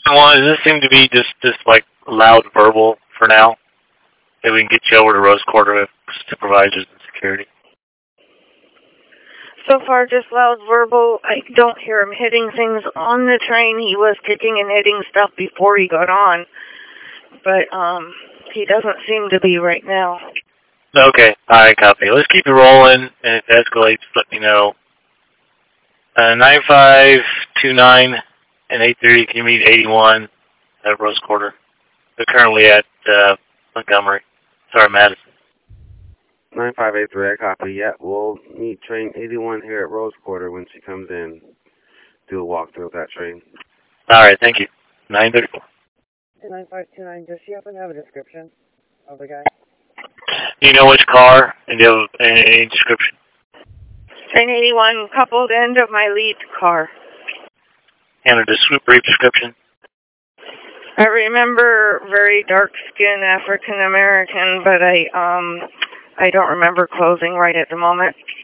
Well, does this seem to be just like loud verbal for now? That we can get you over to Rose Quarter with supervisors and security. So far, just loud verbal. I don't hear him hitting things on the train. He was kicking and hitting stuff before he got on, but he doesn't seem to be right now. Okay, alright, copy. Let's keep it rolling, and if it escalates, let me know. 9529 and 830, can you meet 81 at Rose Quarter? They're currently at Montgomery. Sorry, Madison. 9583, I copy. Yeah, we'll meet train 81 here at Rose Quarter when she comes in. Do a walkthrough of that train. Alright, thank you. 934. 9529, does she happen to have a description of the guy? Do you know which car? And do you have any description? Train 81, coupled end of my lead car. And a brief description? I remember very dark skin African American, but I don't remember closing right at the moment.